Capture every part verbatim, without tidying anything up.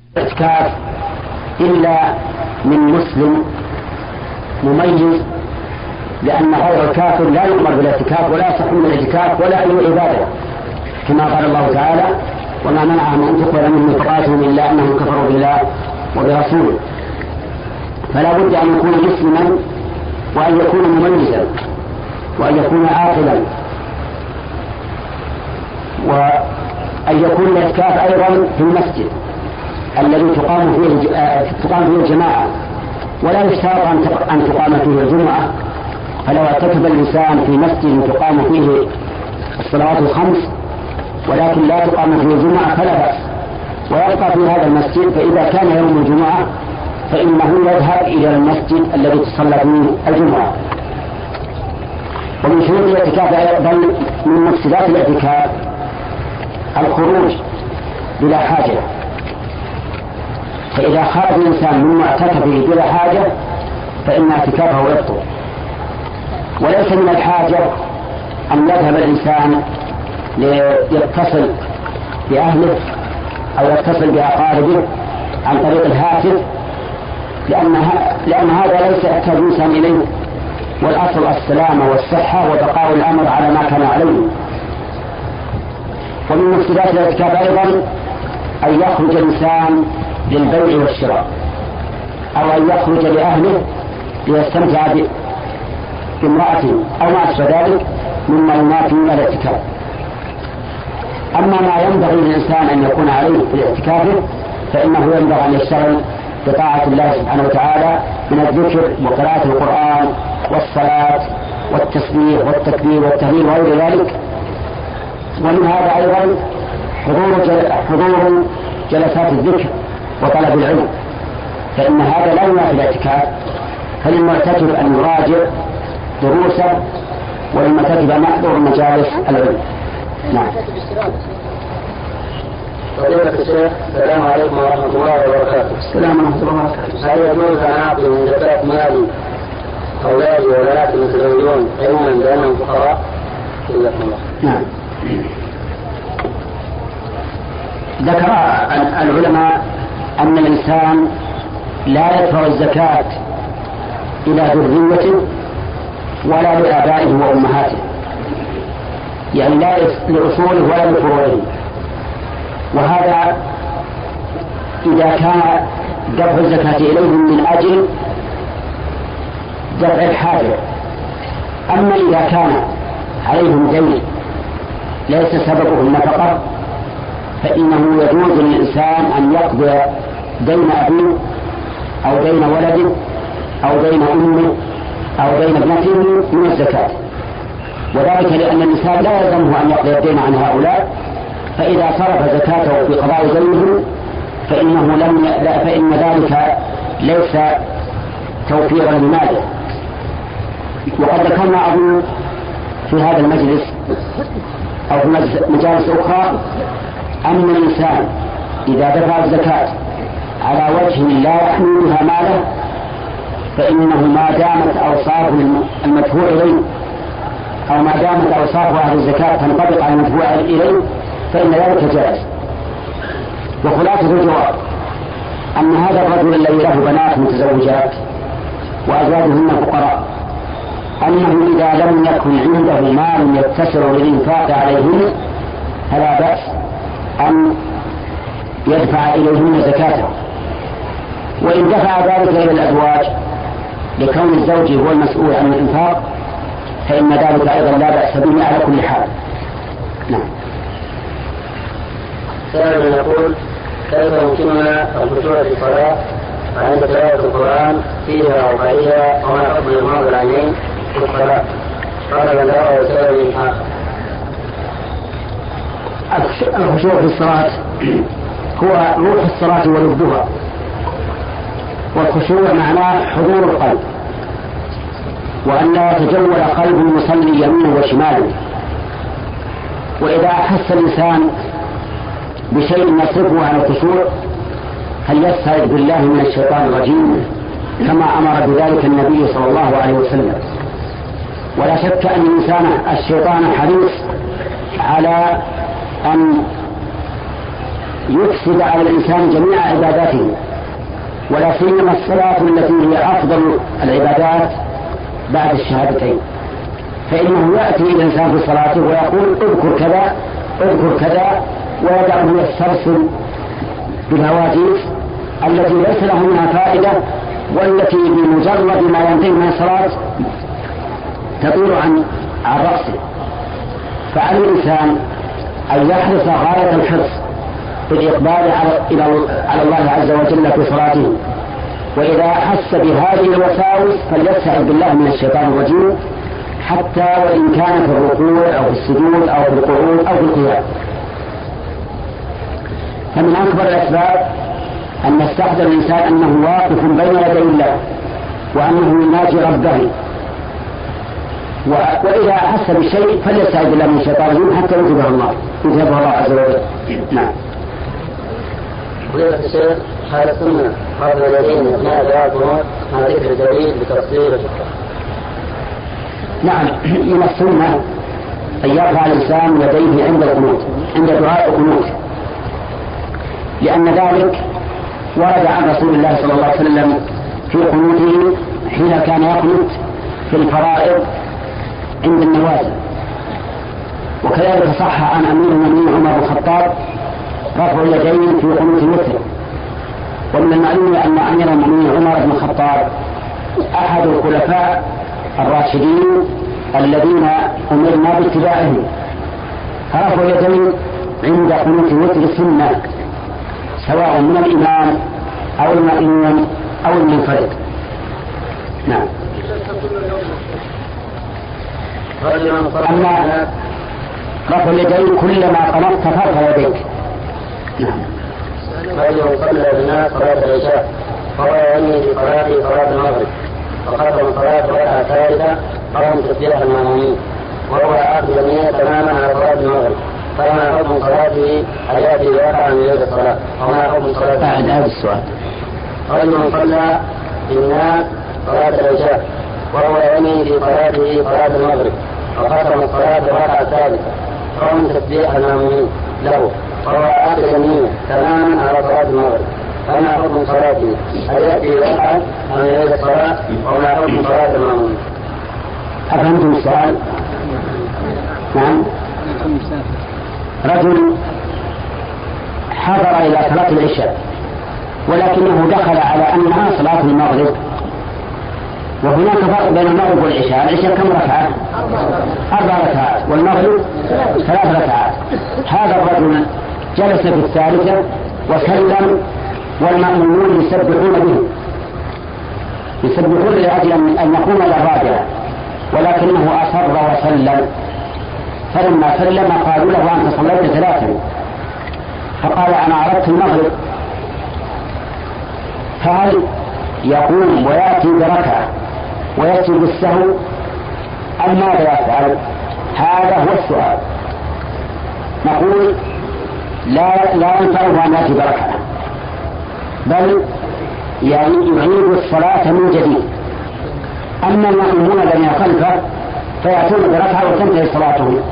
الاعتكاف إلا من مسلم مميز، لأن غير الكافر لا يؤمر بالاعتكاف ولا يصح من الاعتكاف ولا أي عبادة، كما قال الله تعالى: وما منعهم أن تقبل منهم نفقاتهم إلا أنهم كفروا بالله وبرسوله. فلا بد أن يكون مسلما، وأن يكون مميزا، وأن يكون عاقلا، وأن يكون الاعتكاف أيضا في المسجد الذي تقام فيه تقام فيه الجماعة، ولا يشترط أن تقام فيه الجمعة. فلو اعتكف الإنسان في مسجد تقام فيه الصلوات الخمس ولكن لا تقام فيه الجمعة فلا بأس، ويبقى في هذا المسجد. فإذا كان يوم الجمعة فإنه يذهب إلى المسجد الذي تصلى فيه الجمعة. ومن شروط الاعتكاف أيضا من مفسدات الاعتكاف الخروج بلا حاجة، فإذا خرج الإنسان من معتكفه بلا حاجة فإن اعتكافه يبطل. وليس من الحاجة أن يذهب الإنسان ليتصل بأهله أو يتصل بأقاربه عن طريق الهاتف، لأن, لأن هذا ليس يحتاج الإنسان إليه، والأصل السلامة والصحة وبقاء الأمر على ما كان عليه. ومن مفسدات الاعتكاف أيضا أن يخرج الإنسان للبيع والشراء، أو أن يخرج لأهله ليستمتع بامرأته أو ما أشبه ذلك مما ينافي الاعتكاف. أما ما ينبغي للإنسان أن يكون عليه في اعتكافه فإنه ينبغي أن يشتغل بطاعة الله سبحانه وتعالى من الذكر وقراءة القرآن والصلاة والتسبيح والتكبير والتهليل وغير ذلك. ومن هذا أيضا حضور حضور جلسات الذكر وطلب العلم، فإن هذا لا ينافي الاعتكاف. فللمعتكف أن يراجع دروسه، وللمعتكف أن يحضر مجالس العلم. نعم. فضيلة الشيخ، السلام عليكم ورحمة الله وبركاته. السلام ورحمة الله وبركاته. هل يجوز أن أعطي من زكاة مالي أولادي وبناتي المتزوجون علما بأنهم فقراء؟ جزاكم الله. نعم. ذكر العلماء أن الإنسان لا يدفع الزكاة إلى ذريته ولا لآبائه وأمهاته، يعني لا لأصوله ولا لفروعه. وهذا إذا كان دفع الزكاة إليهم من أجل دفع الحاجة. أما إذا كان عليهم دين ليس سببه النفقة فإنه يجوز للإنسان أن يقضي دين أبيه أو دين ولده أو دين أمه أو دين ابنته من الزكاة، وذلك لأن الإنسان لا يلزمه أن يقضي الدين عن هؤلاء، فإذا صرف زكاته في قضاء دينهم فإنه لم ي... فإن ذلك ليس توفيرا لماله. وقد ذكرنا أظن في هذا المجلس أو في مجالس أخرى أن الإنسان إذا دفع الزكاة على وجه لا يحمل بها ماله فإنه ما دامت أوصاف المدفوع إليه أو ما دامت أوصاف أهل الزكاة تنطبق على المدفوع إليه فإن ذلك جائز. وخلاصة الجواب أن هذا الرجل الذي له بنات متزوجات وأزواجهن فقراء أنه إذا لم يكن عنده مال يتسع للإنفاق عليهن فلا بأس أن يدفع إليهن زكاته، وإن دفع ذلك إلى الأزواج لكون الزوج هو المسؤول عن الإنفاق فإن ذلك أيضا لا بأس به على كل حال. نعم. سائل يقول: كيف يمكننا الخشوع في الصلاة عند تلاوة القرآن فيها وغيرها وما حكم إغماض العينين في الصلاة؟ قال من لا وسائل آخر. الخشوع في الصلاة هو روح الصلاة ولبها، والخشوع معناه حضور القلب، وأن لا يتجول قلب المصلي يمينه وشماله. وإذا أحس الإنسان بشيء يصرفه عن الخشوع هل يستعيذ بالله من الشيطان الرجيم كما أمر بذلك النبي صلى الله عليه وسلم. ولا شك أن الإنسان الشيطان حريص على أن يفسد على الإنسان جميع عباداته، ولا سيما الصلاة التي هي أفضل العبادات بعد الشهادتين. فإنه يأتي الإنسان في صلاته ويقول اذكر كذا اذكر كذا، ويدعه يسترسل بالهواجس التي ليس له منها فائدة، والتي بمجرد ما ينتهي من الصلاة تطير عن عن رأسه. فعلى الإنسان أن يحرص غاية الحرص بالإقبال على على الله عز وجل في صلاته، وإذا أحس بهذه الوساوس فليستعذ بالله من الشيطان الرجيم، حتى وإن كان في الركوع أو في السجود أو في القعود أو في القيام. فمن أكبر الأسباب أن يستحضر الإنسان أنه واقف بين يدي الله وأنه يناجي ربه، وإذا أحس بشيء فليستعذ بالله من الشيطان الرجيم حتى يذهبه الله يذهبه الله عز وجل. نعم. فضيلة الشيخ، حال سنة رفع اليدين أثناء دعاء القنوت مع ذكر الدليل بتفصيل وشكر. نعم، من السنة أن يرفع الإنسان يديه عند القنوت عند دعاء القنوت، لأن ذلك ورد عن رسول الله صلى الله عليه وسلم في قنوته حين كان يقنت في الفرائض عند النوازل. وكذلك صح عن أمير المؤمنين عمر بن الخطاب رفع اليدين في قنوت الوتر. ومن المعلوم أن أمير المؤمنين عمر بن الخطاب أحد الخلفاء الراشدين الذين أمرنا باتباعهم، فرفع اليدين عند قنوت الوتر سنة، سواء من الإمام أو المأموم أو المنفرد. نعم. أما رفع اليدين كلما قنطت فارفع يديك. نعم. رجل صلى بالناس صلاة العشاء فهو ينوي في صلاته صلاة المغرب، وختم صلاة ركعة ثالثة قام تسبيح المأمومين، وهو عاقد النية تماما على صلاة المغرب، فما حكم صلاته؟ هل يأتي بركعة من يد الصلاة؟ وما حكم صلاته؟ بعد هذا السؤال. رجل صلى بالناس صلاة العشاء وهو ينوي في صلاته صلاة المغرب، وختم الصلاة ركعة ثالثة قام تسبيح المأمومين له، وهو عاقد النية تماما على صلاة المغرب، فما حكم صلاته؟ هل يأتي بركعة من يد الصلاة؟ وما حكم صلاة المأمومين؟ أفهمتم السؤال؟ نعم. رجل حضر إلى صلاة العشاء ولكنه دخل على أنها صلاة المغرب، وهناك فرق بين المغرب والعشاء. العشاء كم ركعة؟ أربع ركعات، والمغرب ثلاث ركعات. هذا الرجل جلس في الثالثة وسلم، والمأمومون يسبحون به يسبحون لأجل أن يقوم إلى الرابعة، ولكنه أصر وسلم. فلما سلم قالوا له أنت صليت ثلاثا، فقال أنا أردت المغرب. فهل يقوم ويأتي بركعة ويأتي بالسهو أم ماذا يفعل؟ هذا هو السؤال. نقول لا لا ينفعه أن يأتي بركعة، بل يعني يعيد الصلاة من جديد. أما المأمومون الذين خلفه فيأتون بركعة وتنتهي صلاتهم،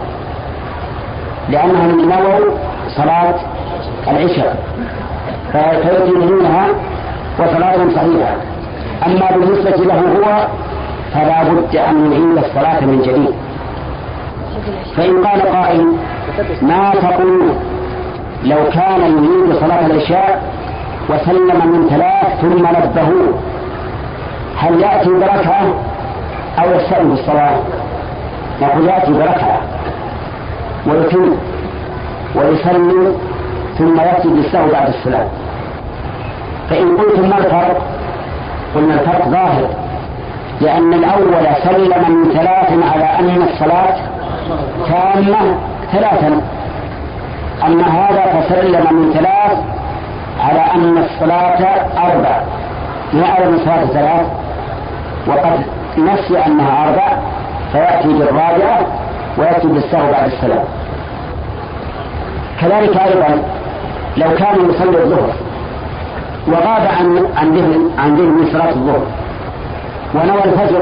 لأنهم نووا صلاة العشاء فيتمونها وصلاتهم صحيحة. أما بالنسبة له هو فلا بد أن يعيد الصلاة من جديد. فإن قال قائل ما تقول لو كان يريد صلاة العشاء وسلم من ثلاث ثم نبهوه، هل يأتي بركعة أو يستأنف الصلاة؟ نقول يأتي بركعة ويتم ويسلم ثم يأتي بالسهو بعد السلام. فإن قلتم ما الفرق؟ قلنا الفرق ظاهر، لأن الأول سلم من ثلاث على أن الصلاة تامة ثلاثا، أما هذا فسلم من ثلاث على أن الصلاة أربع، ما أعلم الصلاة ثلاث وقد نسي أنها أربع، فيأتي بالرابعة ويأتي بالسهو بعد السلام. كذلك أيضا لو كان يصلي الظهر وغاب عن عن ذهن عن ذهن من صلاة الظهر ونوى الفجر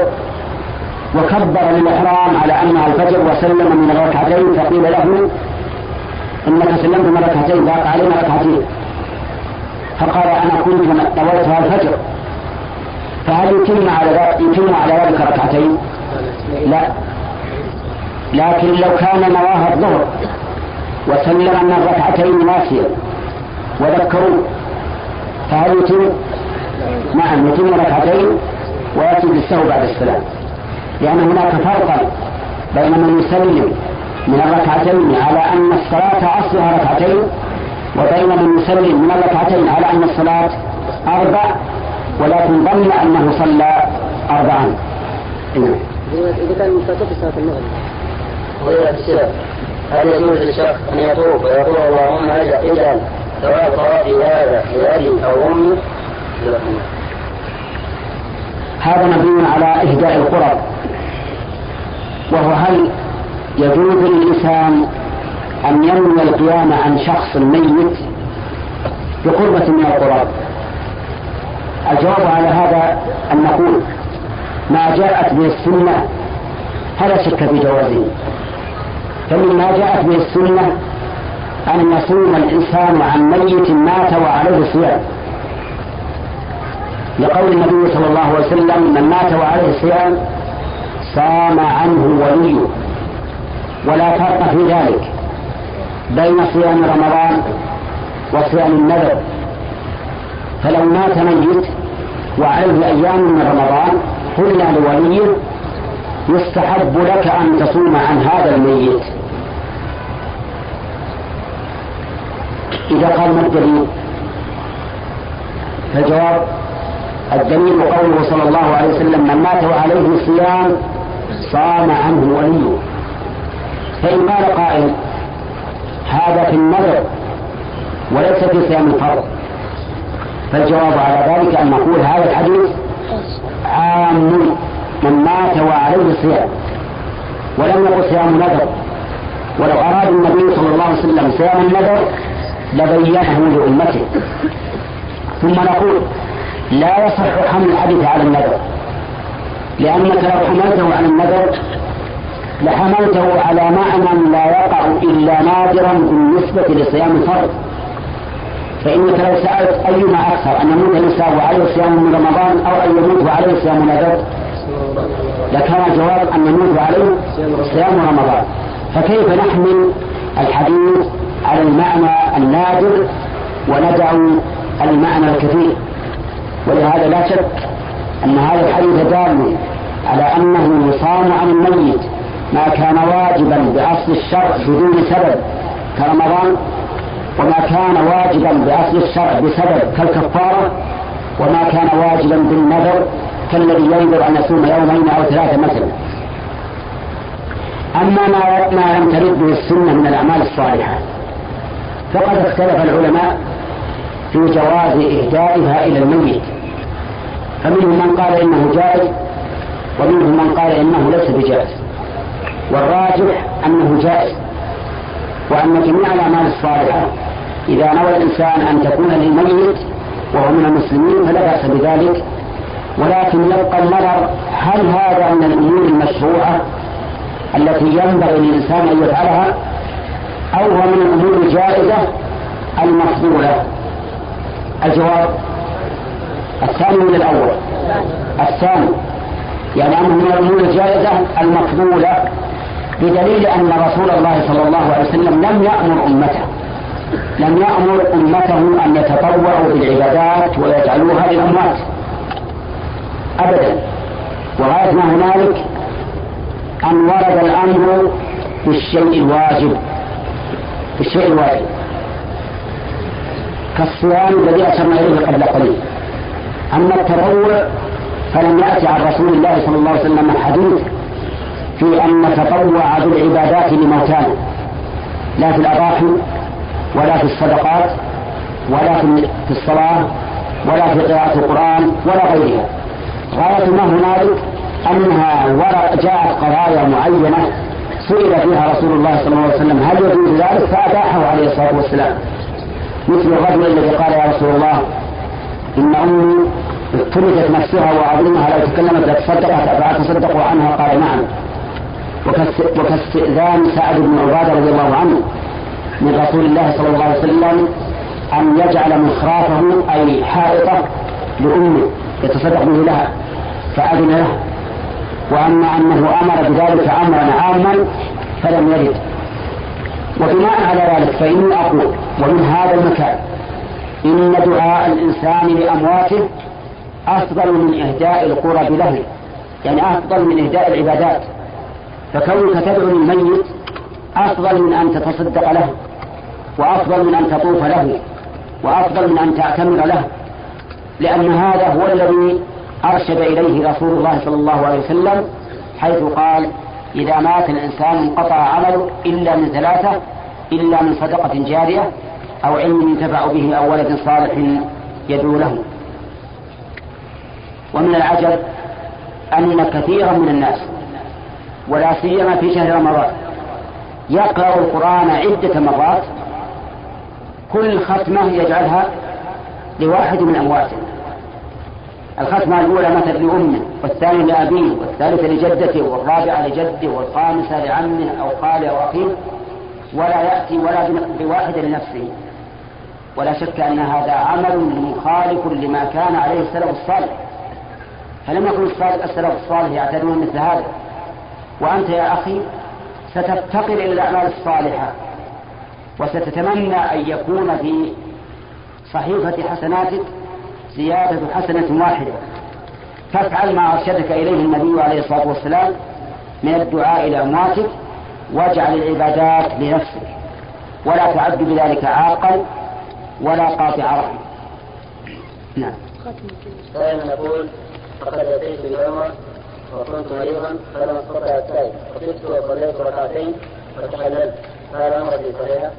وكبر للإحرام على أنها الفجر وسلم من الركعتين، فقيل له إنك سلمت من ركعتين باق علينا ركعتين، فقال أنا كنت نويتها الفجر، فهل يتم على يتم على ذلك ركعتين؟ لا، لكن لو كان نواها الظهر وسلم من الركعتين ناسيا وذكروا فهل يتم؟ نعم يتم ركعتين ويأتي بالسهو بعد السلام، لأن هناك فرقا بين من يسلم من الركعتين على أن الصلاة أصلها ركعتين، وبين من يسلم من الركعتين على أن الصلاة أربع ولكن ظن أنه صلى أربعا. إذا كان مفتوح صلاة المغرب وإلى السلام، هل يجوز للشخص أن يطوف ويقول اللهم اجعل ثواب طوافي هذا لأبي أو أمي؟ هذا مبني على إهداء القرب، وهو هل يجوز للإنسان أن ينوي القيام عن شخص ميت بقربة من القرب؟ الجواب على هذا أن نقول ما جاءت به السنة فلا شك في جوازه، فمما جاءت به السنة أن يصوم الإنسان عن ميت مات وعليه صيام، لقول النبي صلى الله عليه وسلم من مات وعليه صيام صام عنه وليه، ولا فرق في ذلك بين صيام رمضان وصيام النذر، فلو مات ميت وعليه أيام من رمضان قلنا لوليه يستحب لك أن تصوم عن هذا الميت. إذا قال ما الدليل؟ فالجواب الدليل قوله صلى الله عليه وسلم من مات وعليه صيام صام عنه وليه، فإن قال قائل هذا في النذر وليس في صيام الفرض، فالجواب على ذلك أن نقول هذا الحديث عام من مات وعليه صيام ولم يقل صيام نذر، ولو أراد النبي صلى الله عليه وسلم صيام النذر لبينه لأمته. ثم نقول لا يصح حمل الحديث على النذر، لأنك لو حملته على النذر لحملته على معنى لا يقع إلا نادرا بالنسبة لصيام الفرض، فإنك لو سألت أيما أكثر أن يموت الإنسان وعليه صيام من رمضان أو أن يموت وعليه صيام نذر لكان الجواب أن يموت وعليه صيام رمضان، فكيف نحمل الحديث على المعنى النادر وندع المعنى الكثير؟ ولهذا لا شك أن هذا الحديث دال على أنه يصام عن الميت ما كان واجبا بأصل الشرع بدون سبب كرمضان، وما كان واجبا بأصل الشرع بسبب كالكفارة، وما كان واجبا بالنذر كالذي ينذر أن يصوم يومين أو ثلاثة مثلا. أما ما لم ترد به السنة من الأعمال الصالحة فقد اختلف العلماء في جواز إهدائها إلى الميت، فمنهم من قال إنه جائز ومنهم من قال إنه ليس بجائز، والراجح أنه جائز، وأن جميع الأعمال الصالحة إذا نوى الإنسان أن تكون للميت وهو من المسلمين فلا بأس بذلك، ولكن يبقى النظر هل هذا من الأمور المشروعة التي ينبغي للإنسان أن يفعلها أو هو من الأمور الجائزة المفضولة؟ الجواب الثاني من الأول، الثاني يعني أنه من الأمور الجائزة المفضولة، بدليل أن رسول الله صلى الله عليه وسلم لم يأمر أمته لم يأمر أمته أن يتطوعوا بالعبادات ويجعلوها للأموات أبدا، وغاية ما هنالك أن ورد الأمر بالشيء الواجب بالشيء الواجب كالصيام الذي أشرنا إليه قبل قليل. أما التطوع فلم يأتي عن رسول الله صلى الله عليه وسلم الحديث في أن نتطوع بالعبادات لموتانا، لا في الأضاحي ولا في الصدقات ولا في الصلاة ولا في قراءة القرآن ولا غيرها. غاية ما هنالك أنها جاءت قضايا معينة سئل فيها رسول الله صلى الله عليه وسلم هل يجوز ذلك فأباحه عليه الصلاة والسلام، مثل الرجل الذي قال يا رسول الله إن أمي افترضت نفسها وأظلمها لو تكلمت لتصدقت فأتصدقوا عنها، قال نعم. وكاستئذان سعد بن عبادة رضي الله عنه من رسول الله صلى الله عليه وسلم أن يجعل مخرافه أي حائطه لأمه يتصدق به لها فأذن له، وأما أنه أمر بذلك أمرا عاما فلم يرد. وبناء على ذلك فإني أقول ومن هذا المكان إن دعاء الإنسان لأمواته أفضل من إهداء القرب له، يعني أفضل من إهداء العبادات. فكونك تدعو للميت أفضل من أن تتصدق له، وأفضل من أن تطوف له، وأفضل من أن تعتمر له، لأن هذا هو الذي أرشد إليه رسول الله صلى الله عليه وسلم حيث قال إذا مات الإنسان انقطع عمله إلا من ثلاثة: إلا من صدقة جارية أو علم ينتفع به أو ولد صالح يدعو له. ومن العجب أن كثيرا من الناس ولا سيما في شهر رمضان يقرأ القرآن عدة مرات، كل ختمة يجعلها لواحد من أمواته. الختمة الأولى مثلا لأمه، والثانية لأبيه، والثالثة لجدته، والرابعة لجده، والخامسة لعمه أو خاله أو أخيه، ولا يأتي ولا بواحد لنفسه. ولا شك أن هذا عمل مخالف لما كان عليه السلف الصالح، فلم يكن السلف الصالح يعتدون مثل هذا. وأنت يا أخي ستفتقر إلى الأعمال الصالحة وستتمنى أن يكون في صحيفة حسناتك زيادة حسنة واحدة، فافعل ما أرشدك إليه النبي عليه الصلاة والسلام من الدعاء إلى أمواتك، واجعل العبادات لنفسك، ولا تعد بذلك عاقا ولا قاطع رحم. نعم. دائما نقول فقد أتيت بالعمر وكنت مريضا فلم أستطع السعي فقلت وصليت ركعتين وتحللت، فهل عمرتي صحيحة؟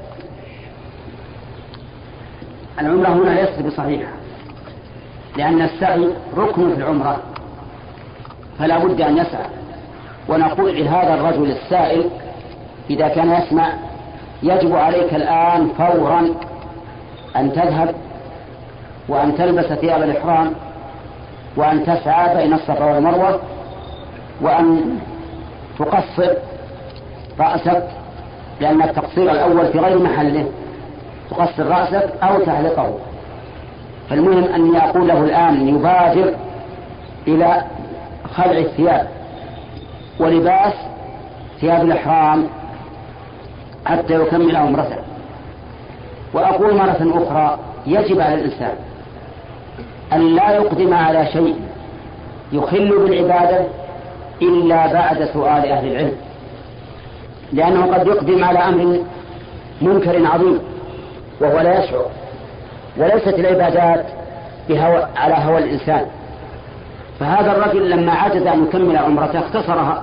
العمرة هنا ليست بصحيحة، لأن السعي ركن في العمرة فلا بد أن يسعى. ونقول لهذا الرجل السائل إذا كان يسمع يجب عليك الآن فورا أن تذهب وأن تلبس ثياب الإحرام وأن تسعى بين الصفا والمروة وأن تقصر رأسك، لأن التقصير الأول في غير محله، تقصر رأسك أو تحلقه. فالمهم أن أقول له الآن يبادر إلى خلع الثياب ولباس ثياب الإحرام حتى يكمل عمرته. وأقول مرة أخرى يجب على الإنسان أن لا يقدم على شيء يخل بالعبادة إلا بعد سؤال أهل العلم، لأنه قد يقدم على أمر منكر عظيم وهو لا يشعر. وليست العبادات بهوى على هوى الإنسان، فهذا الرجل لما عجز أن يكمل عمرته اختصرها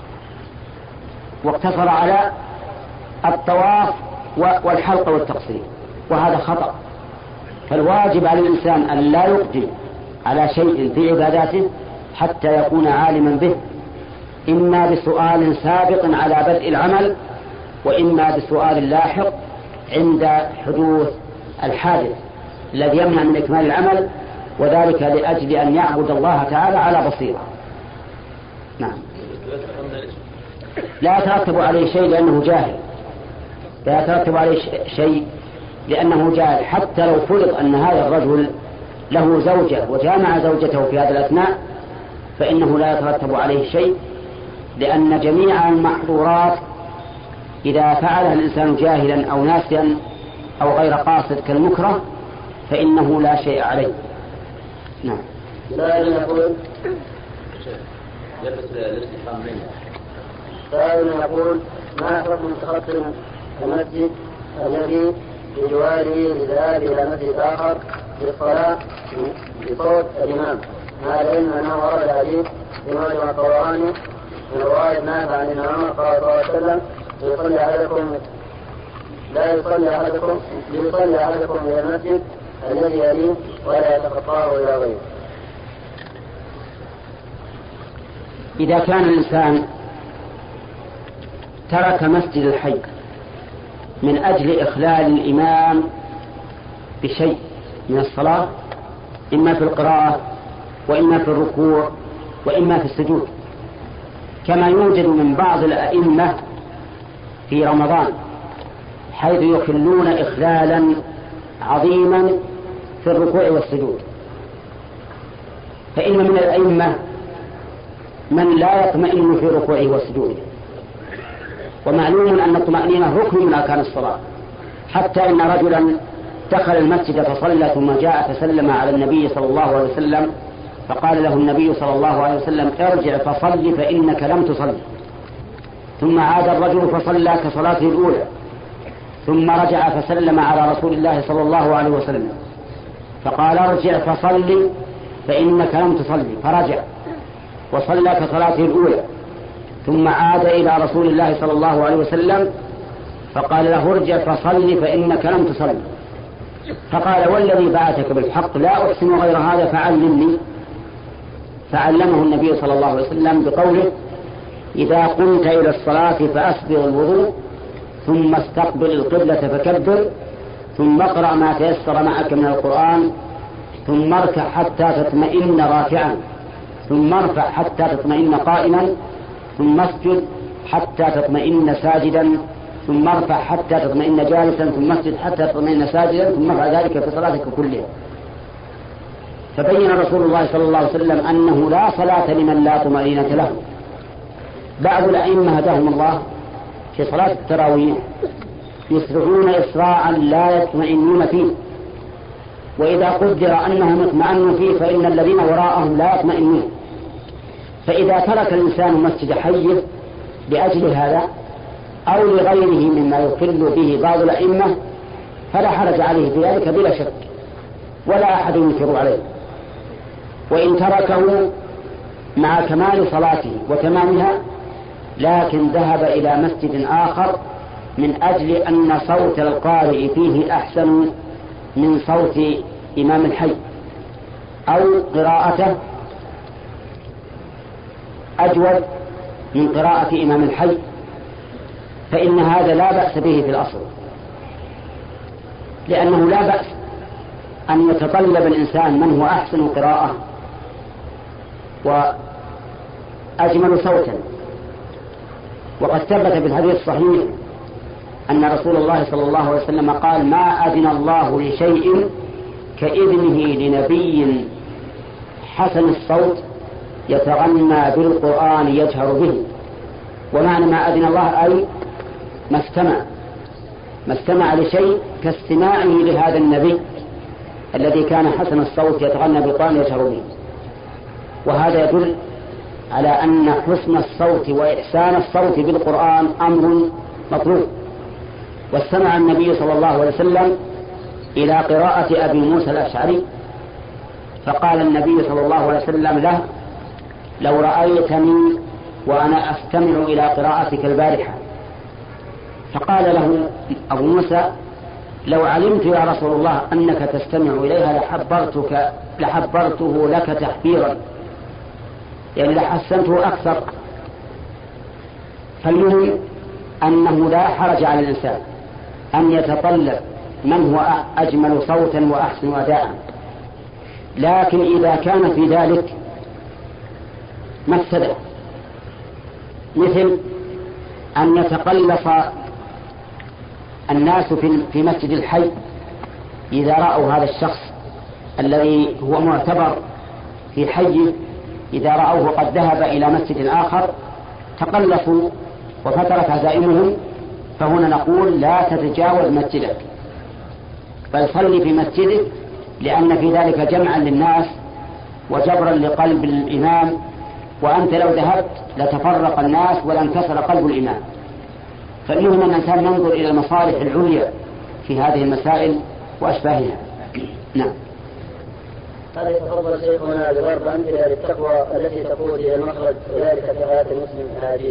واقتصر على الطواف والحلق والتقصير، وهذا خطأ. فالواجب على الإنسان أن لا يقدم على شيء في عباداته حتى يكون عالما به، إما بسؤال سابق على بدء العمل وإما بسؤال لاحق عند حدوث الحادث الذي يمنع من إكمال العمل، وذلك لأجل أن يعبد الله تعالى على بصيرة. نعم. لا يترتب عليه شيء لأنه جاهل، لا يترتب عليه شيء لأنه جاهل، حتى لو فرض أن هذا الرجل له زوجة وجامع زوجته في هذا الأثناء فإنه لا يترتب عليه شيء، لأن جميع المحظورات إذا فعلها الإنسان جاهلا أو ناسيا أو غير قاصد كالمكره فإنه لا شيء عليه. نعم. سائل يقول سائل يقول ما حكم تخطي المسجد الذي بجواره للذهاب إلى مسجد آخر للصلاة بصوت الإمام، مع العلم أنه ورد حديث في موجب الطبراني من رواية نافع عن ابن عمر قال صلى الله عليه وسلم يصلي أحدكم لا يصلي أحدكم يصلي أحدكم إلى المسجد الذي يليه ولا يتخطاه إلى غيره. إذا كان الإنسان ترك مسجد الحي من أجل إخلال الإمام بشيء من الصلاة، إما في القراءة وإما في الركوع وإما في السجود، كما يوجد من بعض الأئمة في رمضان حيث يخلون إخلالا عظيما في الركوع والسجود. فإن من الأئمة من لا يطمئن في ركوعه وسجوده، ومعلوم أن الطمأنينة ركن من أركان الصلاة، حتى إن رجلا دخل المسجد فصلى ثم جاء فسلم على النبي صلى الله عليه وسلم، فقال له النبي صلى الله عليه وسلم: ارجع فصل فإنك لم تصل. ثم عاد الرجل فصلى كصلاته الأولى، ثم رجع فسلم على رسول الله صلى الله عليه وسلم، فقال: ارجع فصل فإنك لم تصلي، فرجع وصلى كصلاته الأولى، ثم عاد إلى رسول الله صلى الله عليه وسلم فقال له: ارجع فصل فإنك لم تصلي. فقال: والذي بعثك بالحق لا أحسن غير هذا فعلمني. فعلمه النبي صلى الله عليه وسلم بقوله: إذا قمت إلى الصلاة فأسبغ الوضوء، ثم استقبل القبلة فكبر، ثم اقرأ ما تيسر معك من القرآن، ثم اركع حتى تطمئن راكعا، ثم ارفع حتى تطمئن قائما، ثم اسجد حتى تطمئن ساجدا، ثم ارفع حتى تطمئن جالسا، ثم اسجد حتى تطمئن ساجدا، ثم افعل ذلك في صلاتك كلها. فبين رسول الله صلى الله عليه وسلم أنه لا صلاة لمن لا طمأنينة له. بعض الأئمة هداهم الله في صلاة التراويح يسرعون إسراعا لا يطمئنون فيه، وإذا قدر أنهم اطمأنوا فيه فإن الذين وراءهم لا يطمئنون. فإذا ترك الإنسان مسجد حيه لأجل هذا أو لغيره مما يخل به بعض الأئمة فلا حرج عليه بذلك بلا شك، ولا أحد ينكر عليه. وإن تركه مع كمال صلاته وتمامها لكن ذهب إلى مسجد آخر من أجل أن صوت القارئ فيه أحسن من صوت إمام الحي، أو قراءته أجود من قراءة إمام الحي، فإن هذا لا بأس به في الأصل، لأنه لا بأس أن يتطلب الإنسان من هو أحسن قراءة وأجمل صوتا. وقد ثبت في الحديث الصحيح أن رسول الله صلى الله عليه وسلم قال: ما أذن الله لشيء كإذنه لنبي حسن الصوت يتغنى بالقرآن يجهر به. ومعنى ما أذن الله أي ما استمع ما استمع لشيء كاستماعه لهذا النبي الذي كان حسن الصوت يتغنى بالقرآن يجهر به. وهذا يدل على أن حسن الصوت وإحسان الصوت بالقرآن أمر مطلوب. واستمع النبي صلى الله عليه وسلم إلى قراءة أبي موسى الأشعري فقال النبي صلى الله عليه وسلم له: لو رأيتني وأنا أستمع إلى قراءتك البارحة. فقال له أبو موسى: لو علمت يا رسول الله أنك تستمع إليها لحبرتك لحبرته لك تحبيرا، يعني لحسنته أكثر. فالمهم أنه لا حرج على الإنسان أن يتطلب من هو أجمل صوتا وأحسن أداء، لكن إذا كان في ذلك مفسدة، مثل أن يتقلص الناس في مسجد الحي إذا رأوا هذا الشخص الذي هو معتبر في حيه، إذا رأوه قد ذهب إلى مسجد آخر تقلصوا وفترت عزائمهم، فهنا نقول: لا تتجاوز مسجدك، بل صل في مسجدك، لأن في ذلك جمعا للناس وجبرا لقلب الإمام، وأنت لو ذهبت لتفرق الناس ولانكسر قلب الإمام. فالمهم أن الإنسان ينظر إلى المصالح العليا في هذه المسائل وأشباهها. نعم. هذا يتفضل شيخنا بضرب أمثلة للتقوى التي تقود إلى المخرج، وذلك في حياة المسلم هذه.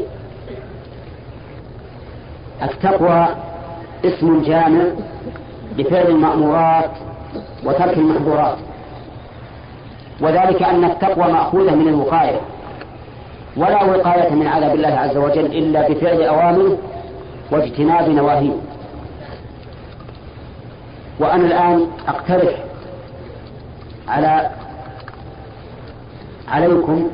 التقوى اسم جامع بفعل المأمورات وترك المحظورات، وذلك أن التقوى مأخوذة من الوقاية، ولا وقاية من عذاب الله عز وجل إلا بفعل أوامره واجتناب نواهيه. وأنا الآن أقترح على عليكم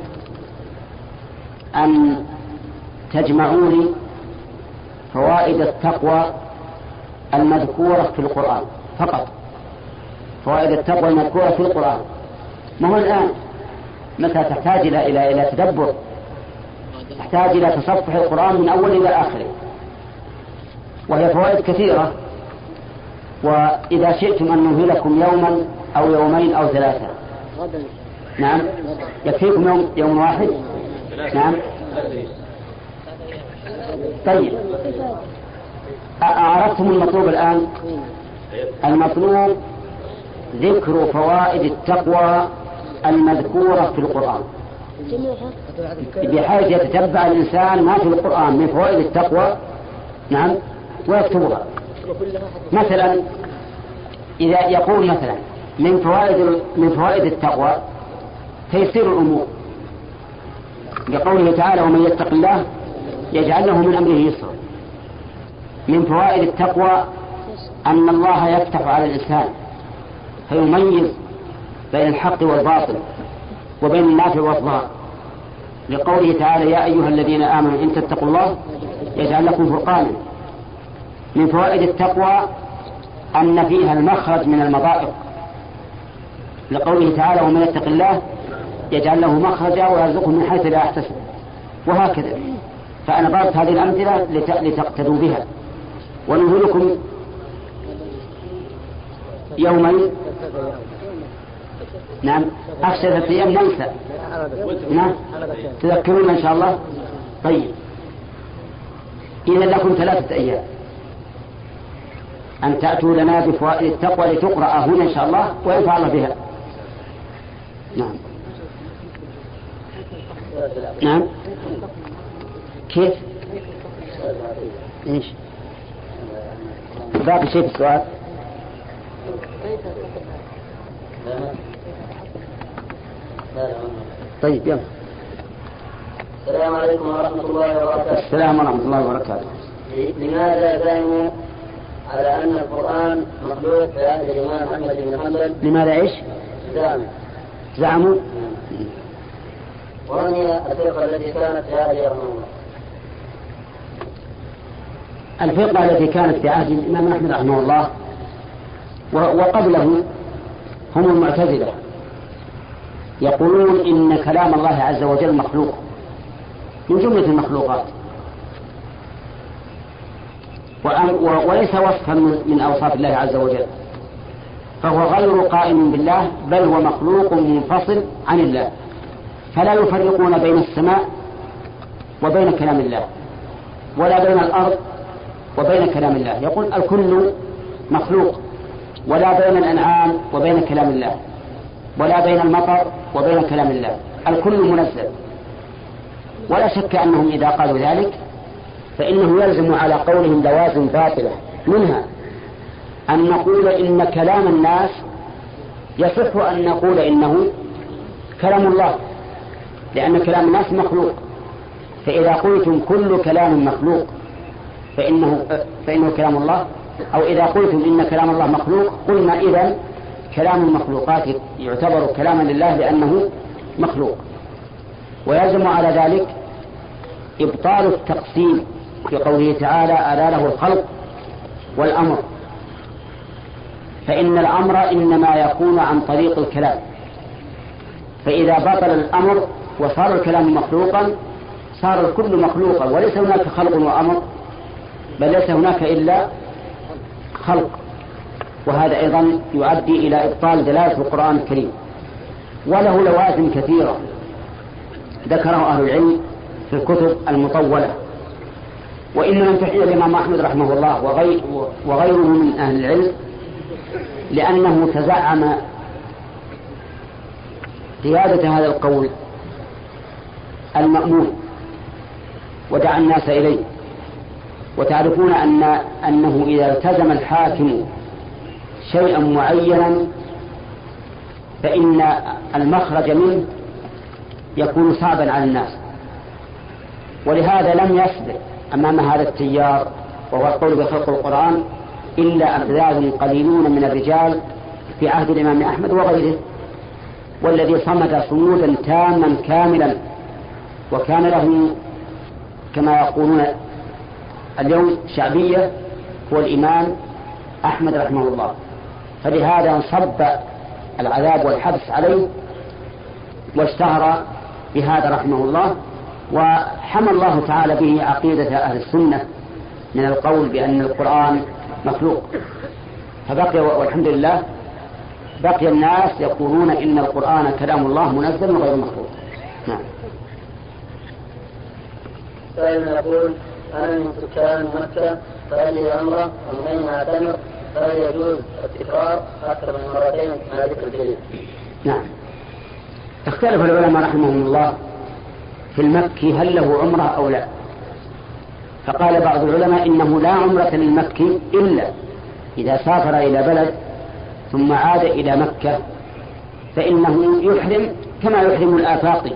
أن تجمعوا لي فوائد التقوى المذكورة في القرآن فقط، فوائد التقوى المذكورة في القرآن. ما هو الآن متى تحتاج إلى إلى إلى تدبر، تحتاج إلى تصفح القرآن من أول إلى آخره، وهي فوائد كثيرة. وإذا شئتم أن نهلكم يوما أو يومين أو ثلاثة، نعم يكفيكم يوم, يوم واحد. نعم طيب، أعرفتم المطلوب الآن؟ المطلوب ذكر فوائد التقوى المذكورة في القرآن، بحيث يتتبع الإنسان ما في القرآن من فوائد التقوى، نعم، ويكتبها. مثلا إذا يقول مثلا من فوائد من فوائد التقوى تيسير الأمور، بقوله تعالى ومن يتق الله يجعل له من أمره يسرا. من فوائد التقوى أن الله يفتح على الإنسان فيميز بين الحق والباطل وبين النافع والضار، لقوله تعالى يا أيها الذين آمنوا إن تتقوا الله يجعل لكم فرقانا. من فوائد التقوى أن فيها المخرج من المضائق، لقوله تعالى ومن يتق الله يجعل له مخرجا ويرزقه من حيث لا يحتسب، وهكذا. فأنا ضربت هذه الأمثلة لتقتدوا بها. ونهلكم يومين، نعم أخشى ثلاثة أيام ننسى، نعم تذكرون إن شاء الله. طيب إذا لكم ثلاثة أيام أن تأتوا لنا بفوائد التقوى لتقرأ هنا إن شاء الله وينفع الله بها. نعم نعم كيف إيش باقي شيء في السؤال؟ طيب يلا. السلام عليكم ورحمة الله وبركاته. السلام ورحمة الله وبركاته. لماذا زعموا على أن القرآن مخلوق في عهد الإمام أحمد بن حنبل؟ لماذا إيش؟ زعموا زعموا ومن هي الفرقة التي كانت في عهد رحمه الله؟ الفرقة التي كانت في عهد الإمام أحمد رحمه الله وقبله هم المعتزلة، يقولون إن كلام الله عز وجل مخلوق من جملة المخلوقات، وليس وصفا من أوصاف الله عز وجل، فهو غير قائم بالله، بل هو مخلوق منفصل عن الله، فلا يفرقون بين السماء وبين كلام الله، ولا بين الأرض وبين كلام الله. يقول الكل مخلوق، ولا بين الأنعام وبين كلام الله، ولا بين المطر وبين كلام الله، الكل منزل. ولا شك أنهم إذا قالوا ذلك فإنه يلزم على قولهم لوازم باطلة، منها أن نقول إن كلام الناس يصح أن نقول إنه كلام الله، لأن كلام الناس مخلوق. فإذا قلتم كل كلام مخلوق فإنه, فإنه كلام الله، أو إذا قلتم إن كلام الله مخلوق قلنا إذن كلام المخلوقات يعتبر كلاما لله لأنه مخلوق. ويلزم على ذلك إبطال التقسيم في قوله تعالى ألا له الخلق والأمر، فإن الأمر إنما يكون عن طريق الكلام، فإذا بطل الأمر وصار الكلام مخلوقا صار الكل مخلوقا، وليس هناك خلق وأمر، بل ليس هناك إلا خلق. وهذا أيضا يؤدي إلى إبطال دلالة القرآن الكريم، وله لوازم كثيرة ذكره أهل العلم في الكتب المطولة. وإن لم تحيي الإمام أحمد رحمه الله وغيره من أهل العلم، لأنه تزعم قيادة هذا القول المأمون ودعا الناس إليه. وتعرفون أن أنه إذا التزم الحاكم شيئا معينا فإن المخرج منه يكون صعبا على الناس، ولهذا لم يصبر أمام هذا التيار وهو القول بخلق القرآن إلا أفذاذ قليلون من الرجال في عهد الإمام أحمد وغيره، والذي صمد صمودا تاما كاملا وكان له كما يقولون اليوم شعبية هو الإمام أحمد رحمه الله، فلهذا انصب العذاب والحبس عليه واشتهر بهذا رحمه الله، وحمى الله تعالى به عقيدة أهل السنة من القول بأن القرآن مخلوق. فبقي والحمد لله بقي الناس يقولون إن القرآن كلام الله منزل وغير مخلوق. نعم. سائل يقول: أنا من سكان مكة، فهل لي عمرة ومن أين أعتمر؟ فهل يجوز التكرار أكثر من مرتين على ذكر الجديد؟ نعم. اختلف العلماء رحمهم الله في المكي هل له عمرة أو لا. فقال بعض العلماء إنه لا عمرة للمكي إلا إذا سافر إلى بلد ثم عاد إلى مكة فإنه يحرم كما يحرم الآفاقي.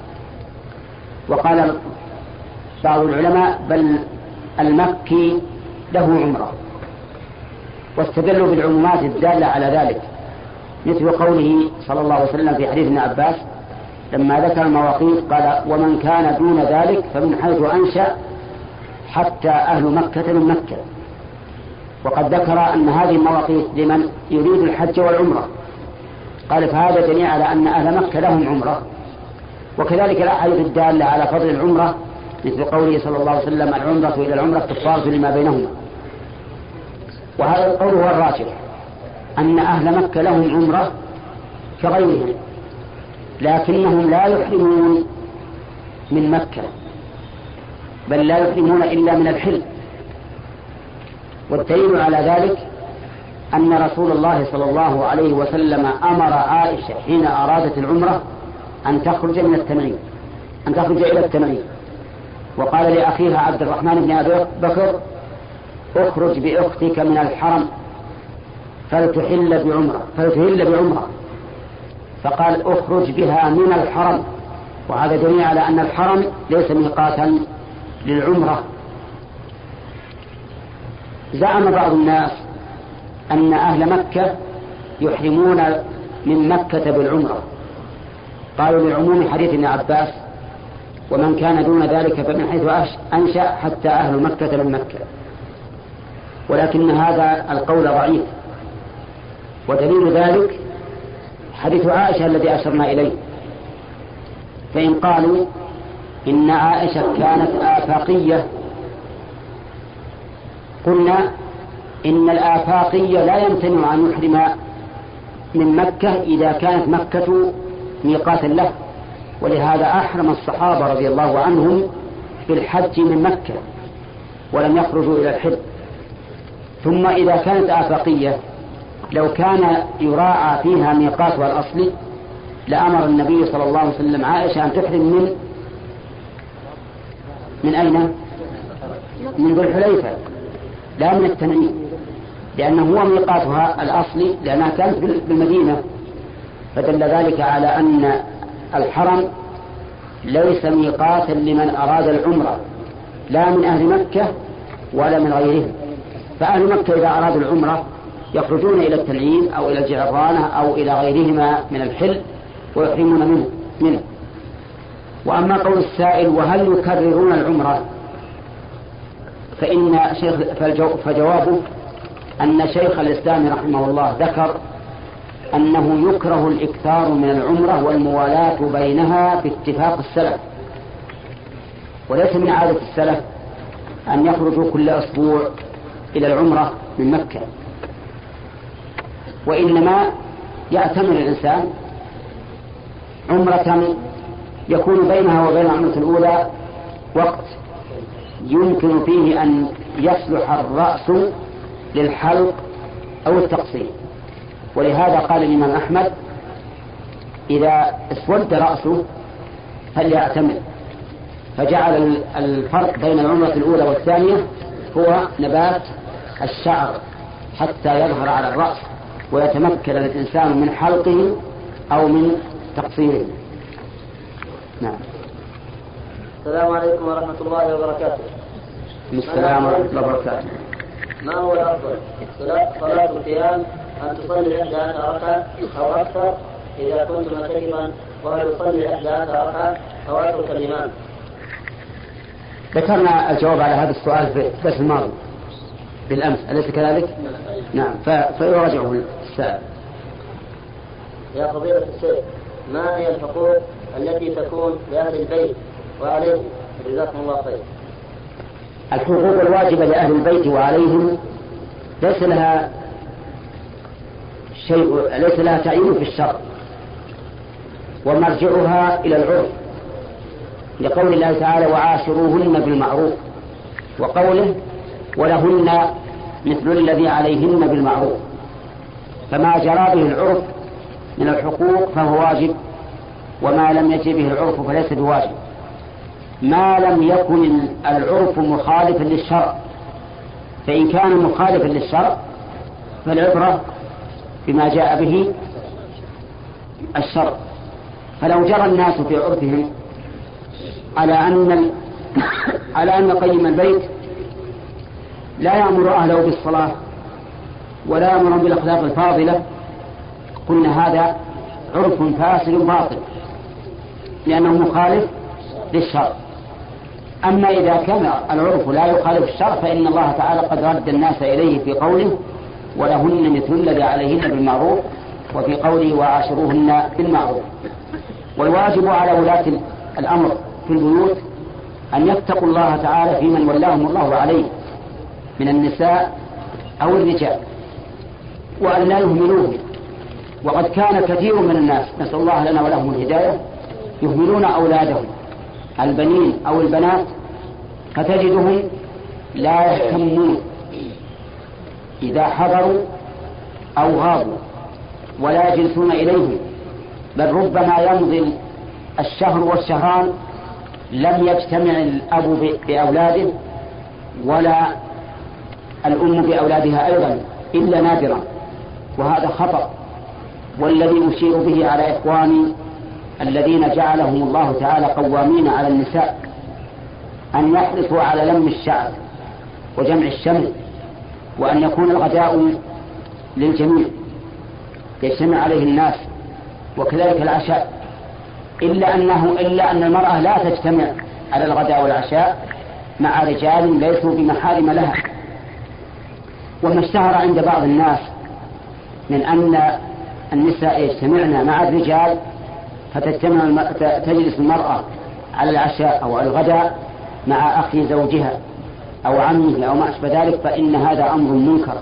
وقال بعض العلماء بل المكي له عمرة، واستدلوا بالعمومات الدالة على ذلك، مثل قوله صلى الله عليه وسلم في حديث ابن عباس لما ذكر المواقيت قال: ومن كان دون ذلك فمن حيث أنشأ حتى أهل مكة من مكة. وقد ذكر أن هذه المواقيت لمن يريد الحج والعمرة، قال فهذا دليل على أن أهل مكة لهم عمرة. وكذلك الأحاديث الدالة على فضل العمرة مثل قوله صلى الله عليه وسلم: العمرة إلى العمرة كفارة لما بينهما. وهذا القول هو الراجح، أن أهل مكة لهم عمرة كغيرهم، لكنهم لا يحرمون من مكة، بل لا يحرمون إلا من الحل. والدليل على ذلك أن رسول الله صلى الله عليه وسلم أمر عائشة حين أرادت العمرة أن تخرج من التنعيم أن تخرج إلى التنعيم، وقال لأخيها عبد الرحمن بن أبي بكر: اخرج بأختك من الحرم فلتحل بعمرة فلتهل بعمرة فقال: اخرج بها من الحرم. وهذا دليل على أن الحرم ليس ميقاتا للعمرة. زعم بعض الناس أن أهل مكة يحرمون من مكة بالعمرة، قالوا لعموم حديث ابن عباس: ومن كان دون ذلك فمن حيث أنشأ حتى أهل مكة من مكة. ولكن هذا القول ضعيف، ودليل ذلك حديث عائشة الذي أشرنا إليه. فإن قالوا إن عائشة كانت آفاقية قلنا إن الآفاقية لا يمتنع أن يحرم من مكة إذا كانت مكة ميقاتا له، ولهذا أحرم الصحابة رضي الله عنهم بالحج من مكة ولم يخرجوا إلى الحج. ثم إذا كانت آفاقية لو كان يراعى فيها ميقاتها الأصلي لأمر النبي صلى الله عليه وسلم عائشة أن تحرم من من أين؟ من ذو الحليفة لا من التنعيم، لأنه هو ميقاتها الأصلي لأنها كانت بالمدينة. فدل ذلك على أن الحرم ليس ميقاتا لمن أراد العمرة لا من أهل مكة ولا من غيرهم. فأهل مكة إذا أرادوا العمرة يخرجون إلى التنعيم أو إلى الجعرانة أو إلى غيرهما من الحل ويحرمون منه, منه. وأما قول السائل: وهل يكررون العمرة؟ فإن شيخ فجوابه أن شيخ الإسلام رحمه الله ذكر أنه يكره الإكثار من العمرة والموالاة بينها باتفاق السلف، وليس من عادة السلف أن يخرجوا كل أسبوع إلى العمرة من مكة، وإنما يأتمر الإنسان عمرة يكون بينها وبين العمرة الأولى وقت يمكن فيه أن يصلح الرأس للحلق أو التقصير. ولهذا قال الإمام أحمد: إذا اسود رأسه فليعتمر، فجعل الفرق بين العمرة الأولى والثانية هو نبات الشعر حتى يظهر على الرأس ويتمكن الإنسان من حلقه أو من تقصيره. نعم. السلام عليكم ورحمة الله وبركاته. السلام ورحمة الله وبركاته. ما هو الأفضل، صلاة القيام أن تصلي إحدى عشر ركعة أو أكثر إذا كنت معتكفا، وهل يصلي إحدى عشر ركعة أو أترك الإمام؟ ذكرنا الجواب على هذا السؤال في الدرس الماضي، بالأمس، أليس كذلك؟ نعم. فيراجعه السائل. يا فضيلة الشيخ، ما هي الحقوق التي تكون لأهل البيت وعليهم؟ جزاكم الله خير. الحقوق الواجبة لأهل البيت وعليهم ليس لها شيء، ليس لها تعيين في الشرع، ومرجعها إلى العرف، لقول الله تعالى وعاشروهن بالمعروف، وقوله ولهن مثل الذي عليهن بالمعروف. فما جرى به العرف من الحقوق فهو واجب، وما لم يجر به العرف فليس بواجب، ما لم يكن العرف مخالفا للشرع. فإن كان مخالفا للشرع فالعبرة بما جاء به الشرع. فلو جرى الناس في عرفهم على أن على أن قيم البيت لا يأمر أهله بالصلاة ولا يأمر بالأخلاق الفاضلة، قلنا هذا عرف فاسد باطل لأنه مخالف للشرع. أما إذا كان العرف لا يخالف الشرع فإن الله تعالى قد رد الناس إليه في قوله ولهن مثل الذي عليهن بالمعروف، وفي قوله وعاشروهن بالمعروف. والواجب على ولاة الأمر في البيوت أن يتقوا الله تعالى في من ولاهم الله عليه من النساء أو الرجال، وأن لا يهملوهم. وقد كان كثير من الناس، نسأل الله لنا ولهم الهداية، يهملون أولادهم البنين أو البنات، فتجدهم لا يهتمون إذا حضروا أو غابوا ولا يجلسون إليهم، بل ربما يمضي الشهر والشهران لم يجتمع الأب بأولاده ولا الأم بأولادها أيضا إلا نادرا، وهذا خطأ. والذي أشير به على إخواني الذين جعلهم الله تعالى قوامين على النساء أن يحرصوا على لم الشعب وجمع الشمل، وأن يكون الغداء للجميع يجتمع عليه الناس، وكذلك العشاء، إلا أنه إلا أن المرأة لا تجتمع على الغداء والعشاء مع رجال ليسوا بمحارم لها. وما اشتهر عند بعض الناس من أن النساء يجتمعن مع الرجال فتجتمع الم... تجلس المرأة على العشاء أو على الغداء مع أخي زوجها أو عمه أو ما أشبه ذلك، فإن هذا أمر منكر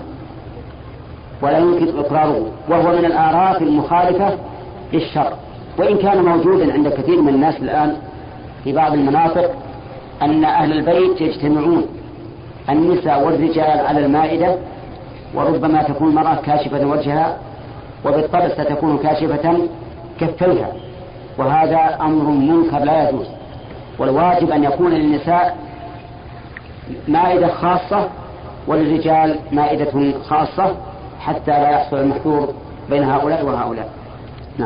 ولا يمكن إقراره، وهو من الآراء المخالفة للشرع. وإن كان موجودا عند كثير من الناس الآن في بعض المناطق أن أهل البيت يجتمعون النساء والرجال على المائدة، وربما تكون المرأة كاشفة وجهها وبالطبع ستكون كاشفة كفيها، وهذا أمر منكر لا يجوز. والواجب أن يكون للنساء مائدة خاصة وللرجال مائدة خاصة حتى لا يحصل المحذور بين هؤلاء وهؤلاء. نعم.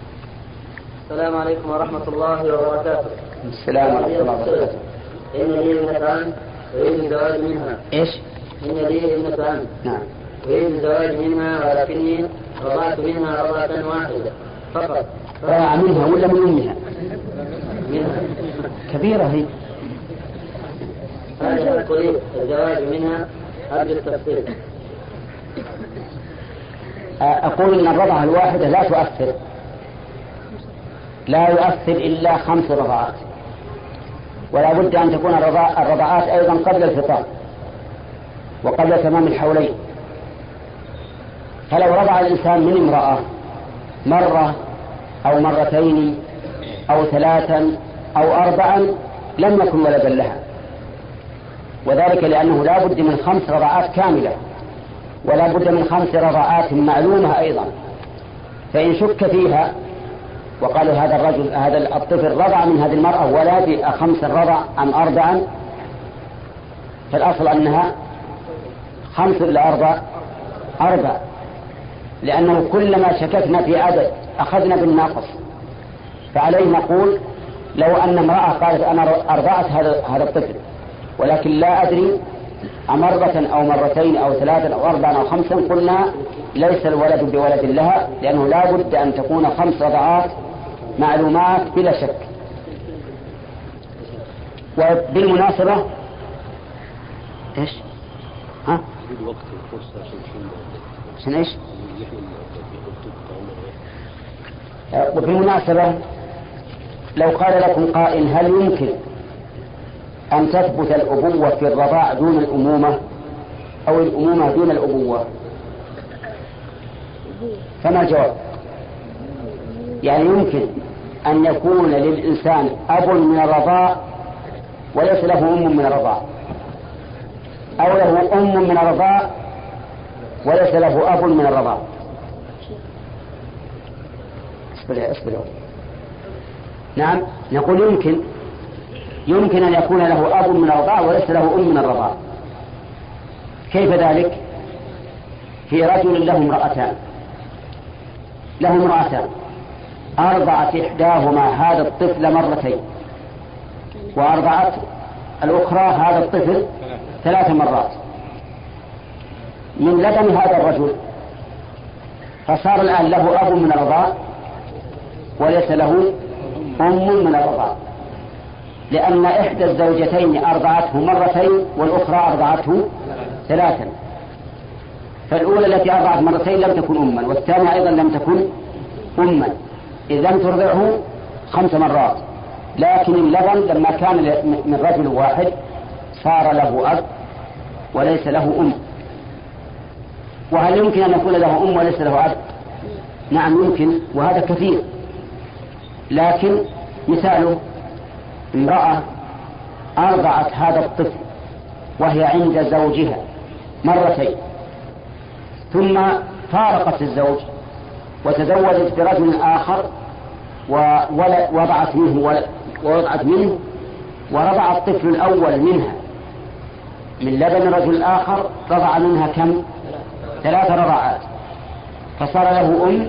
السلام عليكم ورحمة الله وبركاته. السلام عليكم ورحمة الله وبركاته. إن لي ابنة عم وإذن زواج منها. إيش؟ إن لي ابنة عم. نعم. وإذن زواج منها، ولكني رضعت منها رضعة واحدة فقط. رضع منها ولا من أمها؟ منها. كبيرة هي. هذا قريب الزواج منها أرجو التفصيل. أقول إن الرضعة الواحدة لا تؤثر، لا يؤثر إلا خمس رضعات، ولا بد أن تكون الرضعات أيضا قبل الفطام وقبل تمام الحولين. فلو رضع الإنسان من امرأة مرة أو مرتين أو ثلاثا أو أربعا لم يكن ولدا لها، وذلك لأنه لا بد من خمس رضعات كاملة، ولا بد من خمس رضعات معلومة أيضا. فإن شك فيها وقال هذا الرجل هذا الطفل رضع من هذه المرأة ولد خمس رضع أم أربعا، فالأصل أنها خمس إلى أربع أربع، لأنه كلما شككنا في عدد أخذنا بالناقص. فعليه نقول لو أن امرأة قالت أنا أرضعت هذا هذا الطفل ولكن لا أدري مرة أو مرتين أو ثلاثة أو أربعة أو خمسة، قلنا ليس الولد بولد لها، لأنه لا بد أن تكون خمس رضعات معلومات بلا شك. وبالمناسبة إيش ها تريد وقت الفرصة عشان شنو؟ عشان ايش؟ وبالمناسبة لو قال لكم قائل هل يمكن أن تثبت الأبوة في الرضاع دون الأمومة أو الأمومة دون الأبوة؟ فما الجواب؟ يعني يمكن أن يكون للإنسان أب من الرضاع وليس له أم من الرضاع، أو له أم من الرضاع وليس له أب من الرضاع. اصبر اصبر. نعم نقول يمكن يمكن أن يكون له أب من الرضاع وليس له أم من الرضاع. كيف ذلك؟ في رجل له امرأتان له امرأتان أرضعت إحداهما هذا الطفل مرتين وأرضعت الأخرى هذا الطفل ثلاث مرات من لبن هذا الرجل، فصار الآن له أب من الرضاع وليس له أم من الرضاع، لأن إحدى الزوجتين أرضعته مرتين والأخرى أرضعته ثلاثا. فالأولى التي أرضعت مرتين لم تكن أما، والثانية أيضا لم تكن أما، إذ لم ترضعه خمس مرات. لكن اللبن لما كان من رجل واحد صار له أب وليس له أم. وهل يمكن أن يكون له أم وليس له أب؟ نعم يمكن، وهذا كثير. لكن مثاله امرأة أرضعت هذا الطفل وهي عند زوجها مرتين، ثم فارقت الزوج وتزوجت برجل آخر ووضعت منه ووضعت منه ورضع الطفل الأول منها من لبن الرجل الآخر، رضع منها كم؟ ثلاث رضعات، فصار له أم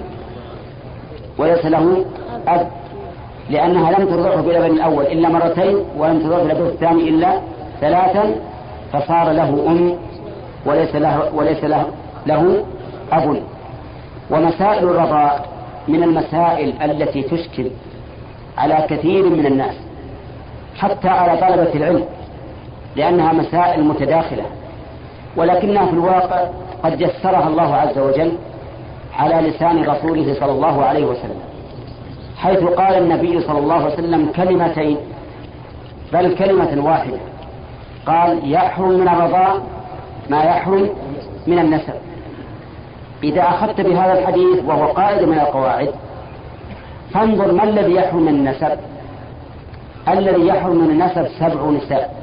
وليس له أب، لأنها لم ترضعه بلبن الأول إلا مرتين ولم ترضعه بلبن الثاني إلا ثلاثا، فصار له أم وليس له, وليس له, له أب. ومسائل الرضاع من المسائل التي تشكل على كثير من الناس حتى على طلبة العلم، لأنها مسائل متداخلة، ولكنها في الواقع قد يسرها الله عز وجل على لسان رسوله صلى الله عليه وسلم، حيث قال النبي صلى الله عليه وسلم كلمتين بل كلمة واحدة، قال يحرم من الرضاع ما يحرم من النسب. إذا أخذت بهذا الحديث وهو قائد من القواعد فانظر ما الذي يحرم من النسب. الذي يحرم من النسب سبع نساء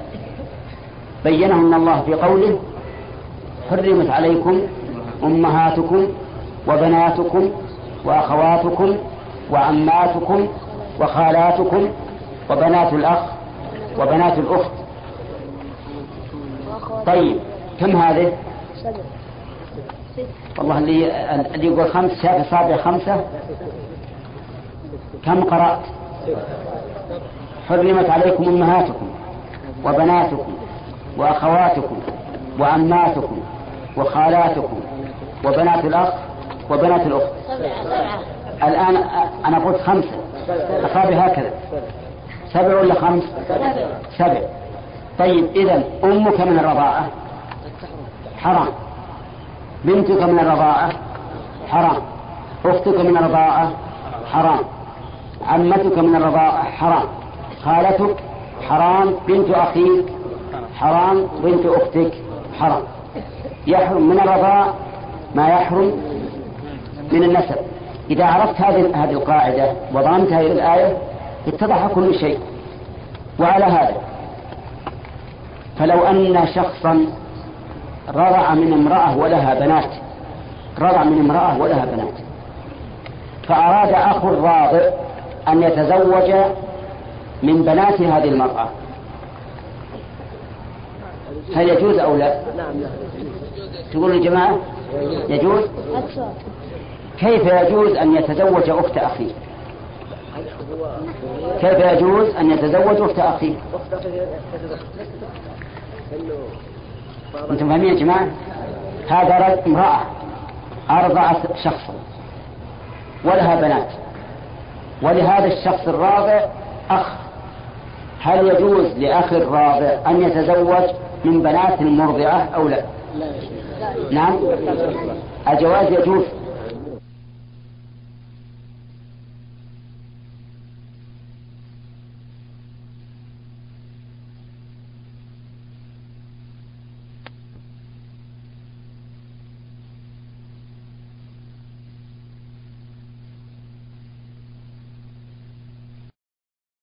بينهن الله في قوله حرمت عليكم أمهاتكم وبناتكم وأخواتكم وعماتكم وخالاتكم وبنات الأخ وبنات الأخت. طيب كم هذه؟ والله اللي اللي يقول خمس شاف صابع خمسة. كم قرأت؟ حرمت عليكم أمهاتكم وبناتكم وأخواتكم وعماتكم وخالاتكم وبنات الأخ وبنات الأخت. الآن أنا قلت خمسة أصابع هكذا، سبع ولا خمس؟ سبع. طيب إذن أمك من الرضاعة حرام، بنتك من الرضاعة حرام، أختك من الرضاعة حرام، عمتك من الرضاعة حرام، خالتك حرام، بنت أخيك حرام، بنت أختك حرام. يحرم من الرضاعة ما يحرم من النسب. إذا عرفت هذه هذه القاعدة وضمتها إلى الآية اتضح كل شيء. وعلى هذا فلو أن شخصا رضع من امرأة ولها بنات رضع من امرأة ولها بنات فأراد أخو الراضع أن يتزوج من بنات هذه المرأة، هل يجوز أو لا؟ تقول الجماعة يجوز؟ كيف يجوز أن يتزوج أخت أخيه؟ كيف يجوز أن يتزوج أخت أخيه؟ أنتم فاهمين يا جماعة؟ هذا امرأة أرضعت شخصا ولها بنات ولهذا الشخص الراضع أخ، هل يجوز لأخي الراضع أن يتزوج من بنات المرضعة أو لا؟ نعم الجواز يجوز